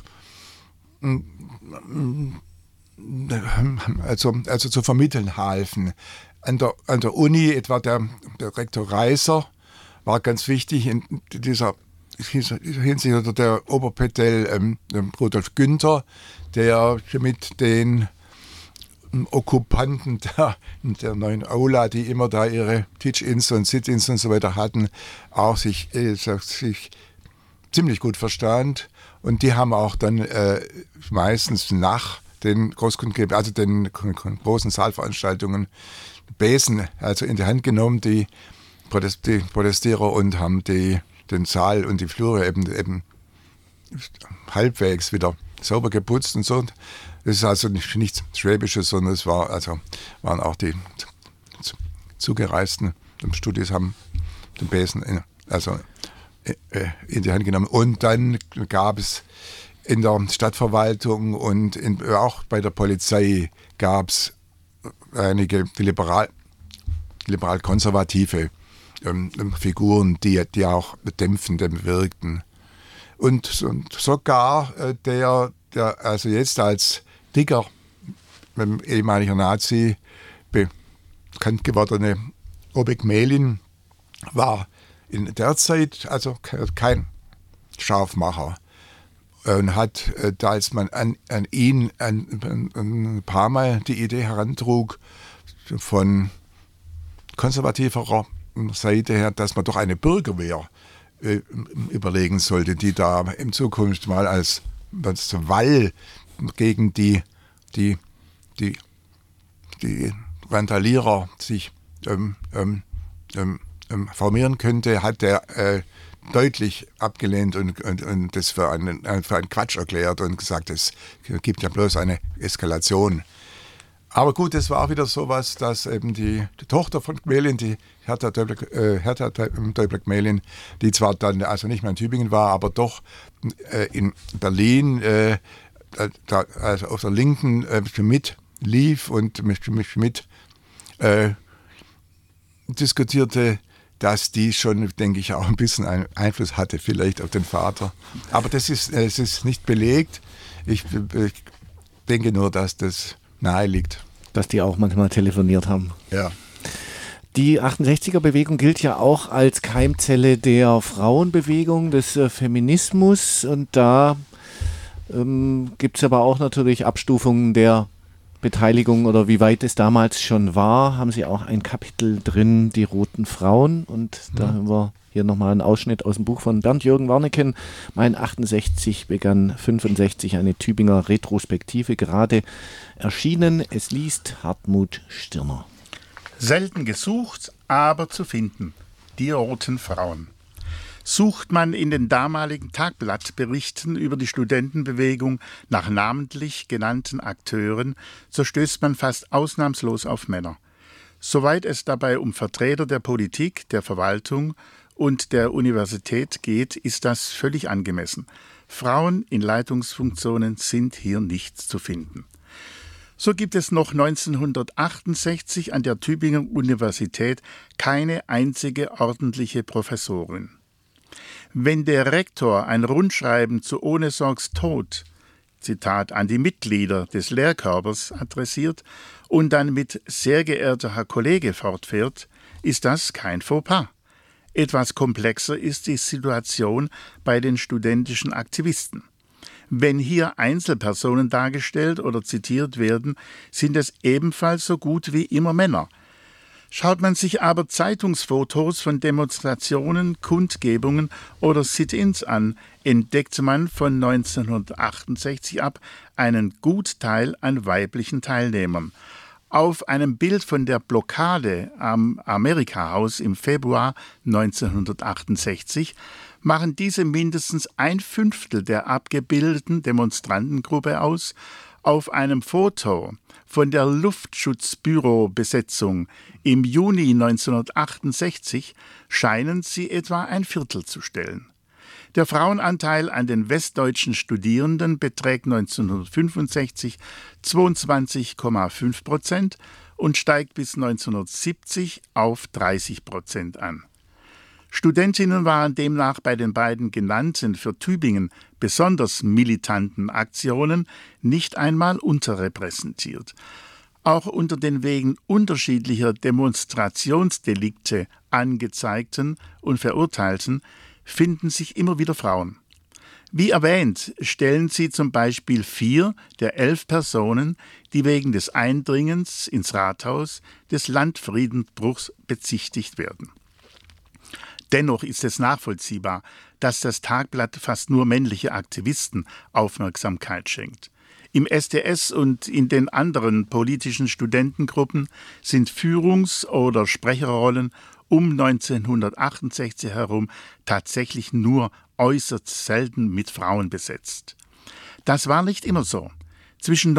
also zu vermitteln halfen. An der Uni etwa der Rektor Reiser war ganz wichtig in dieser Hinsicht, oder der Oberpedell Rudolf Günther, der mit den Okkupanten der neuen Aula, die immer da ihre Teach-Ins und Sit-Ins und so weiter hatten, auch sich ziemlich gut verstand. Und die haben auch dann meistens nach den Großkundgebungen, also den großen Saalveranstaltungen, Besen also in die Hand genommen, die Protestierer, und haben den Saal und die Flure eben halbwegs wieder sauber geputzt und so. Das ist also nichts Schwäbisches, sondern es waren auch die zugereisten Studis haben den Besen in die Hand genommen. Und dann gab es in der Stadtverwaltung und auch bei der Polizei gab es einige liberal-konservative Figuren, die auch dämpfend wirkten. Und sogar der also jetzt als dicker ehemaliger Nazi bekannt gewordene Obek Melin war in der Zeit also kein Scharfmacher und hat, als man an ihn ein paar Mal die Idee herantrug, von konservativerer Seite her, dass man doch eine Bürgerwehr überlegen sollte, die da in Zukunft mal als Wall gegen die Randalierer sich formieren könnte, hat er deutlich abgelehnt und das für einen Quatsch erklärt und gesagt, es gibt ja bloß eine Eskalation. Aber gut, es war auch wieder sowas, dass eben die Tochter von Gmelin, die Hertha Däubler-Gmelin, die zwar dann also nicht mehr in Tübingen war, aber doch in Berlin also auf der Linken mitlief und mit diskutierte, dass die schon, denke ich, auch ein bisschen einen Einfluss hatte vielleicht auf den Vater. Aber es ist nicht belegt. Ich denke nur, dass das nahe liegt. Dass die auch manchmal telefoniert haben. Ja. Die 68er-Bewegung gilt ja auch als Keimzelle der Frauenbewegung, des Feminismus. Und da gibt es aber auch natürlich Abstufungen der Beteiligung oder wie weit es damals schon war, haben Sie auch ein Kapitel drin, die Roten Frauen. Und da haben wir hier nochmal einen Ausschnitt aus dem Buch von Bernd-Jürgen Warneken. Mein 68 begann 65, eine Tübinger Retrospektive, gerade erschienen. Es liest Hartmut Stirner. Selten gesucht, aber zu finden. Die Roten Frauen. Sucht man in den damaligen Tagblattberichten über die Studentenbewegung nach namentlich genannten Akteuren, so stößt man fast ausnahmslos auf Männer. Soweit es dabei um Vertreter der Politik, der Verwaltung und der Universität geht, ist das völlig angemessen. Frauen in Leitungsfunktionen sind hier nicht zu finden. So gibt es noch 1968 an der Tübinger Universität keine einzige ordentliche Professorin. Wenn der Rektor ein Rundschreiben zu Ohnesorgs Tod, Zitat, an die Mitglieder des Lehrkörpers adressiert und dann mit sehr geehrter Herr Kollege fortfährt, ist das kein Fauxpas. Etwas komplexer ist die Situation bei den studentischen Aktivisten. Wenn hier Einzelpersonen dargestellt oder zitiert werden, sind es ebenfalls so gut wie immer Männer. Schaut man sich aber Zeitungsfotos von Demonstrationen, Kundgebungen oder Sit-ins an, entdeckt man von 1968 ab einen Gutteil an weiblichen Teilnehmern. Auf einem Bild von der Blockade am Amerika-Haus im Februar 1968 machen diese mindestens 1/5 der abgebildeten Demonstrantengruppe aus. Auf einem Foto von der Luftschutzbürobesetzung im Juni 1968 scheinen sie etwa 1/4 zu stellen. Der Frauenanteil an den westdeutschen Studierenden beträgt 1965 22,5% und steigt bis 1970 auf 30% an. Studentinnen waren demnach bei den beiden genannten, für Tübingen besonders militanten Aktionen nicht einmal unterrepräsentiert. Auch unter den wegen unterschiedlicher Demonstrationsdelikte angezeigten und verurteilten finden sich immer wieder Frauen. Wie erwähnt, stellen sie zum Beispiel 4 der 11 Personen, die wegen des Eindringens ins Rathaus des Landfriedensbruchs bezichtigt werden. Dennoch ist es nachvollziehbar, dass das Tagblatt fast nur männliche Aktivisten Aufmerksamkeit schenkt. Im SDS und in den anderen politischen Studentengruppen sind Führungs- oder Sprecherrollen um 1968 herum tatsächlich nur äußerst selten mit Frauen besetzt. Das war nicht immer so. Zwischen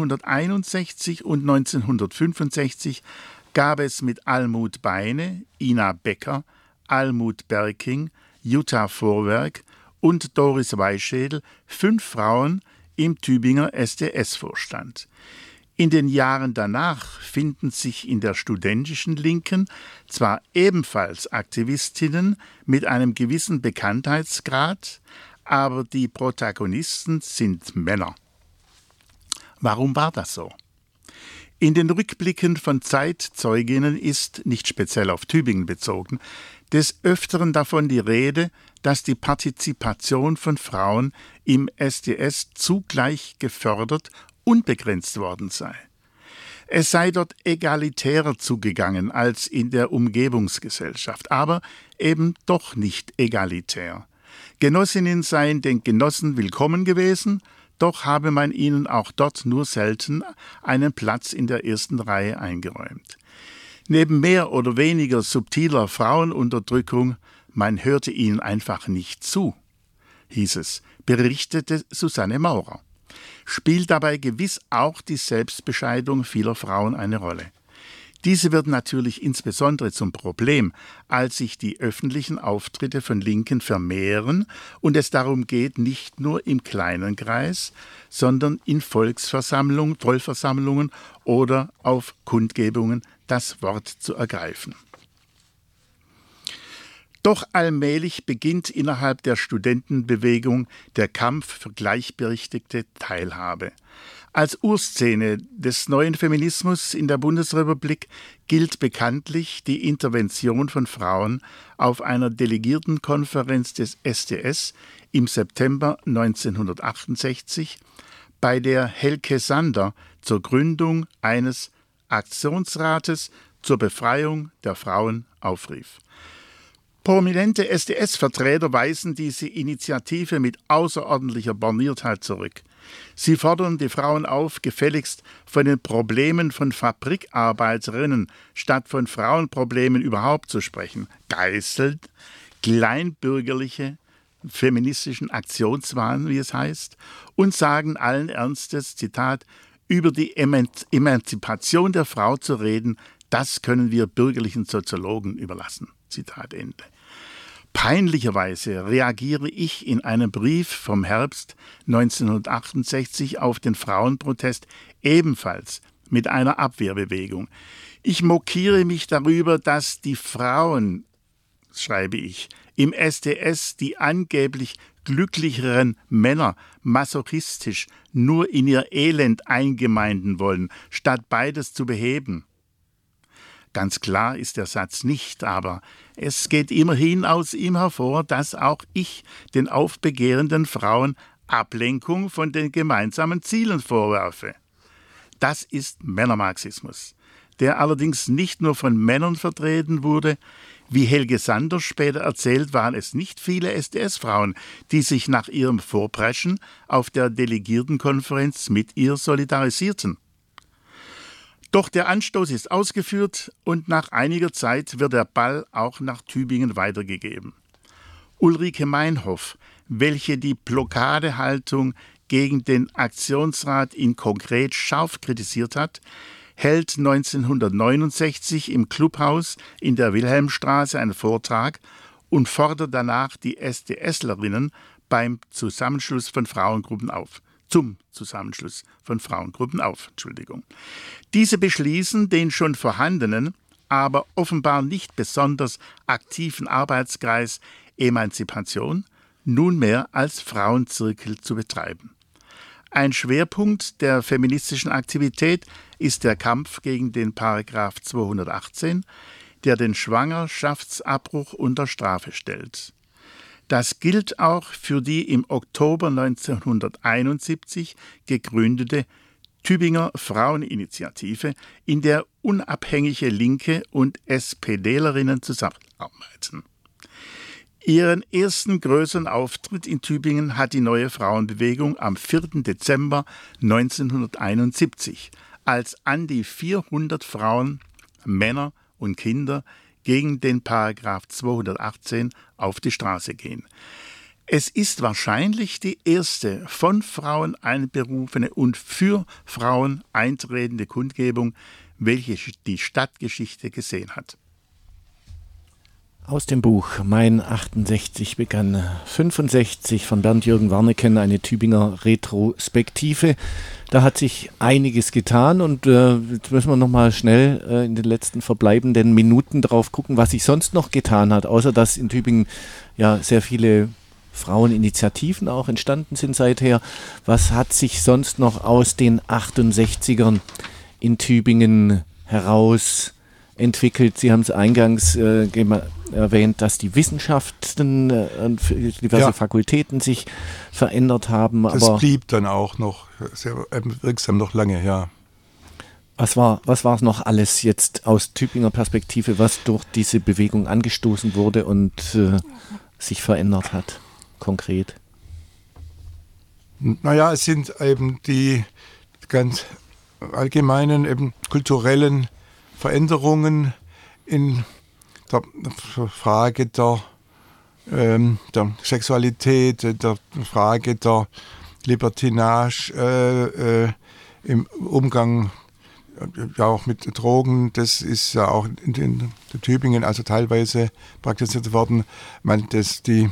1961 und 1965 gab es mit Almut Beine, Ina Becker, Almut Berking, Jutta Vorwerk und Doris Weischädel 5 Frauen im Tübinger SDS-Vorstand. In den Jahren danach finden sich in der studentischen Linken zwar ebenfalls Aktivistinnen mit einem gewissen Bekanntheitsgrad, aber die Protagonisten sind Männer. Warum war das so? In den Rückblicken von Zeitzeuginnen ist, nicht speziell auf Tübingen bezogen, des Öfteren davon die Rede, dass die Partizipation von Frauen im SDS zugleich gefördert und begrenzt worden sei. Es sei dort egalitärer zugegangen als in der Umgebungsgesellschaft, aber eben doch nicht egalitär. Genossinnen seien den Genossen willkommen gewesen, doch habe man ihnen auch dort nur selten einen Platz in der ersten Reihe eingeräumt. Neben mehr oder weniger subtiler Frauenunterdrückung, man hörte ihnen einfach nicht zu, hieß es, berichtete Susanne Maurer. Spielt dabei gewiss auch die Selbstbescheidung vieler Frauen eine Rolle. Diese wird natürlich insbesondere zum Problem, als sich die öffentlichen Auftritte von Linken vermehren und es darum geht, nicht nur im kleinen Kreis, sondern in Vollversammlungen oder auf Kundgebungen das Wort zu ergreifen. Doch allmählich beginnt innerhalb der Studentenbewegung der Kampf für gleichberechtigte Teilhabe. Als Urszene des neuen Feminismus in der Bundesrepublik gilt bekanntlich die Intervention von Frauen auf einer Delegiertenkonferenz des SDS im September 1968, bei der Helke Sander zur Gründung eines Aktionsrates zur Befreiung der Frauen aufrief. Prominente SDS-Vertreter weisen diese Initiative mit außerordentlicher Borniertheit zurück. Sie fordern die Frauen auf, gefälligst von den Problemen von Fabrikarbeiterinnen statt von Frauenproblemen überhaupt zu sprechen. Geißeln, kleinbürgerliche, feministischen Aktionswahn, wie es heißt, und sagen allen Ernstes, Zitat, über die Emanzipation der Frau zu reden, das können wir bürgerlichen Soziologen überlassen. Zitat Ende. Peinlicherweise reagiere ich in einem Brief vom Herbst 1968 auf den Frauenprotest ebenfalls mit einer Abwehrbewegung. Ich mokiere mich darüber, dass die Frauen, schreibe ich, im SDS die angeblich glücklicheren Männer masochistisch nur in ihr Elend eingemeinden wollen, statt beides zu beheben. Ganz klar ist der Satz nicht, aber es geht immerhin aus ihm hervor, dass auch ich den aufbegehrenden Frauen Ablenkung von den gemeinsamen Zielen vorwerfe. Das ist Männermarxismus, der allerdings nicht nur von Männern vertreten wurde. Wie Helge Sander später erzählt, waren es nicht viele SDS-Frauen, die sich nach ihrem Vorpreschen auf der Delegiertenkonferenz mit ihr solidarisierten. Doch der Anstoß ist ausgeführt und nach einiger Zeit wird der Ball auch nach Tübingen weitergegeben. Ulrike Meinhoff, welche die Blockadehaltung gegen den Aktionsrat in konkret scharf kritisiert hat, hält 1969 im Clubhaus in der Wilhelmstraße einen Vortrag und fordert danach die SDSlerinnen zum Zusammenschluss von Frauengruppen auf. Diese beschließen, den schon vorhandenen, aber offenbar nicht besonders aktiven Arbeitskreis Emanzipation nunmehr als Frauenzirkel zu betreiben. Ein Schwerpunkt der feministischen Aktivität ist der Kampf gegen den Paragraph 218, der den Schwangerschaftsabbruch unter Strafe stellt. Das gilt auch für die im Oktober 1971 gegründete Tübinger Fraueninitiative, in der unabhängige Linke und SPDlerinnen zusammenarbeiten. Ihren ersten größeren Auftritt in Tübingen hat die Neue Frauenbewegung am 4. Dezember 1971, als an die 400 Frauen, Männer und Kinder gegen den Paragraph 218 auf die Straße gehen. Es ist wahrscheinlich die erste von Frauen einberufene und für Frauen eintretende Kundgebung, welche die Stadtgeschichte gesehen hat. Aus dem Buch Mein 68 begann 65 von Bernd-Jürgen Warneken, eine Tübinger Retrospektive. Da hat sich einiges getan und jetzt müssen wir nochmal schnell in den letzten verbleibenden Minuten drauf gucken, was sich sonst noch getan hat, außer dass in Tübingen ja sehr viele Fraueninitiativen auch entstanden sind seither. Was hat sich sonst noch aus den 68ern in Tübingen heraus entwickelt? Sie haben es eingangs erwähnt, dass die Wissenschaften und diverse Fakultäten sich verändert haben. Das blieb dann auch noch sehr wirksam noch lange, ja. Was war es noch alles jetzt aus Tübinger Perspektive, was durch diese Bewegung angestoßen wurde und sich verändert hat, konkret? Naja, es sind eben die ganz allgemeinen eben kulturellen Veränderungen in der Frage der Sexualität, der Frage der Libertinage im Umgang ja auch mit Drogen. Das ist ja auch in Tübingen also teilweise praktiziert worden. Die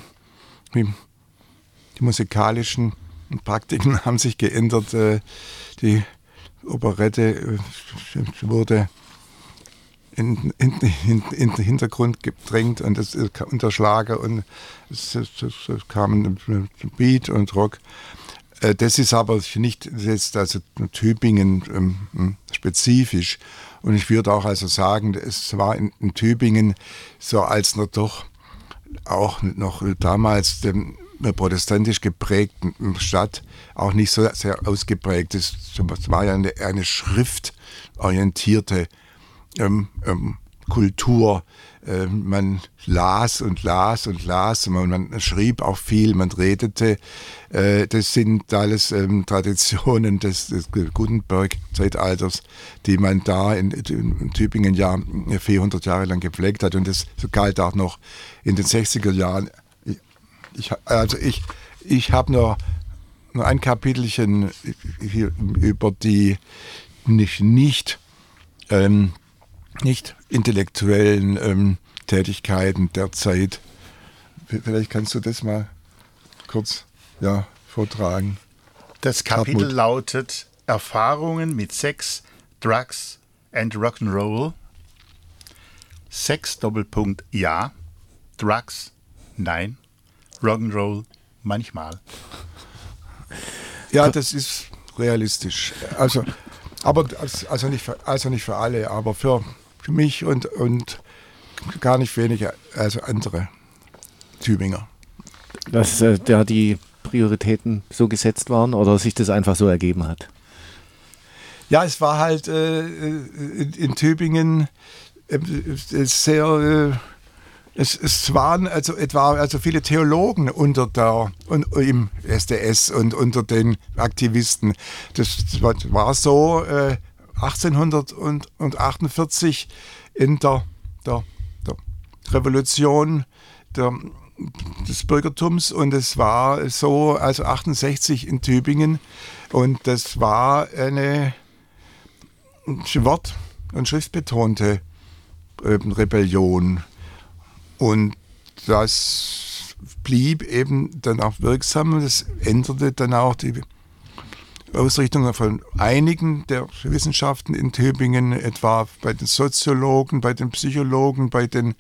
musikalischen Praktiken haben sich geändert. Die Operette wurde in den Hintergrund gedrängt und der Schlager und es kamen Beat und Rock. Das ist aber nicht jetzt also Tübingen spezifisch. Und ich würde auch also sagen, es war in Tübingen so, als noch doch auch noch damals protestantisch geprägten Stadt auch nicht so sehr ausgeprägt. Es war ja eine schriftorientierte Kultur. Man las und las und las, man schrieb auch viel, man redete. Das sind alles Traditionen des Gutenberg-Zeitalters, die man da in Tübingen ja 400 Jahre lang gepflegt hat. Und das galt auch noch in den 60er Jahren. Ich habe nur ein Kapitelchen hier über die nicht intellektuellen Tätigkeiten der Zeit. Vielleicht kannst du das mal kurz vortragen. Das Kapitel Hartmut lautet Erfahrungen mit Sex, Drugs and Rock'n'Roll. Sex Doppelpunkt ja, Drugs nein, Rock'n'Roll manchmal. Ja, das ist realistisch. Also nicht für alle, aber für mich und gar nicht weniger als andere Tübinger. Dass da die Prioritäten so gesetzt waren oder sich das einfach so ergeben hat? Ja, es war halt in Tübingen sehr. Es waren etwa viele Theologen im SDS und unter den Aktivisten. Das war so 1848 in der Revolution des Bürgertums, und es war so 68 in Tübingen, und das war eine Wort- und schriftbetonte Rebellion. Und das blieb eben dann auch wirksam. Das änderte dann auch die Ausrichtung von einigen der Wissenschaften in Tübingen, etwa bei den Soziologen, bei den Psychologen, bei den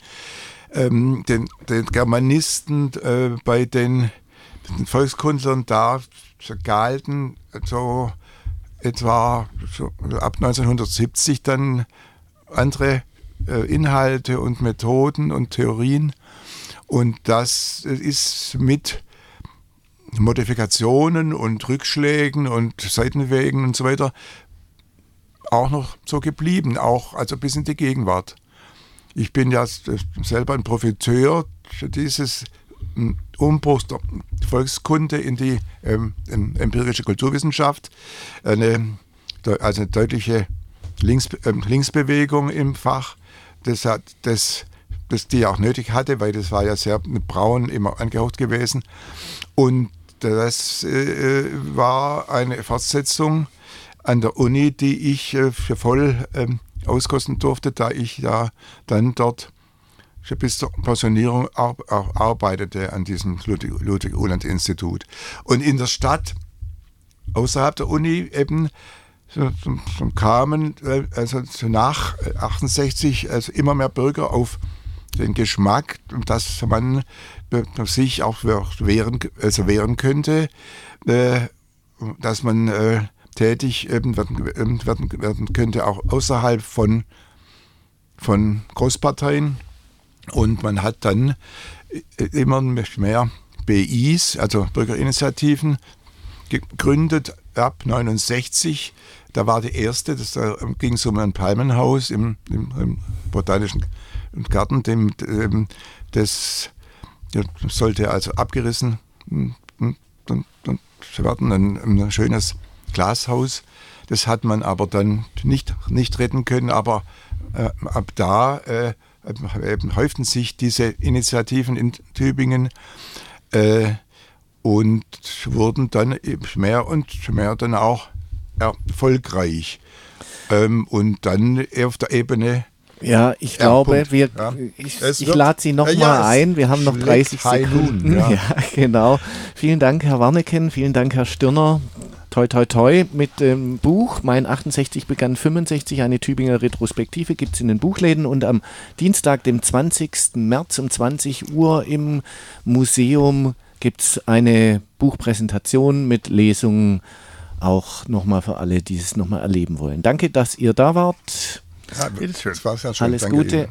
Germanisten, bei den Volkskundlern. Da galten so etwa ab 1970 dann andere Inhalte und Methoden und Theorien, und das ist mit Modifikationen und Rückschlägen und Seitenwegen und so weiter auch noch so geblieben, also bis in die Gegenwart. Ich bin ja selber ein Profiteur dieses Umbruchs der Volkskunde in die empirische Kulturwissenschaft, eine deutliche Linksbewegung im Fach, das die auch nötig hatte, weil das war ja sehr braun immer angehaucht gewesen. Und das war eine Fortsetzung an der Uni, die ich für voll auskosten durfte, da ich ja dann dort bis zur Pensionierung auch arbeitete an diesem Ludwig-Uhland-Institut. Und in der Stadt, außerhalb der Uni eben, so kamen nach 68 immer mehr Bürger auf den Geschmack, dass man sich auch wehren könnte, dass man tätig werden könnte, auch außerhalb von Großparteien. Und man hat dann immer mehr BIs, also Bürgerinitiativen, gegründet ab 69. Da war die erste, da ging es um ein Palmenhaus im Botanischen Garten, das sollte also abgerissen werden, ein schönes Glashaus. Das hat man aber dann nicht retten können, aber ab da häuften sich diese Initiativen in Tübingen und wurden dann mehr und mehr dann auch erfolgreich. Und dann auf der Ebene. Ja, ich glaube, ich lade Sie noch mal ein. Wir haben noch 30 Sekunden. Ja, genau. Vielen Dank, Herr Warneken. Vielen Dank, Herr Stirner. Toi, toi, toi. Mit dem Buch Mein 68 begann 65, eine Tübinger Retrospektive, gibt es in den Buchläden. Und am Dienstag, dem 20. März um 20 Uhr im Museum gibt es eine Buchpräsentation mit Lesungen, auch nochmal für alle, die es nochmal erleben wollen. Danke, dass ihr da wart. Ja, bitteschön. Das war sehr schön. Alles Danke Gute. Ihnen.